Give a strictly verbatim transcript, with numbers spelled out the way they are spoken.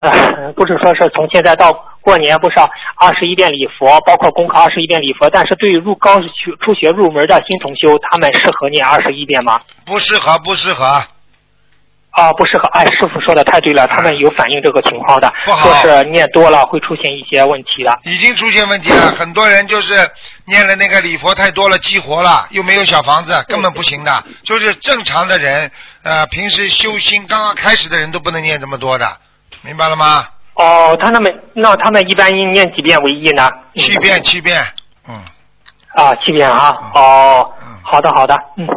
呃，不是说是从现在到过年不是二十一遍礼佛，包括功课二十一遍礼佛，但是对于入刚初学入门的新同修，他们适合念二十一遍吗？ 不适合，不适合。 啊，不适合。哎，师傅说的太对了，他们有反映这个情况的， 不好， 说是念多了会出现一些问题的。 已经出现问题了，很多人就是念了那个礼佛太多了，激活了，又没有小房子，根本不行的。就是正常的人，呃，平时修心刚刚开始的人都不能念这么多的。明白了吗？ 哦，他们那他们一般念几遍为宜呢？ 七遍，七遍，嗯。 啊，七遍啊， 嗯、 哦、 嗯， 好的好的，嗯，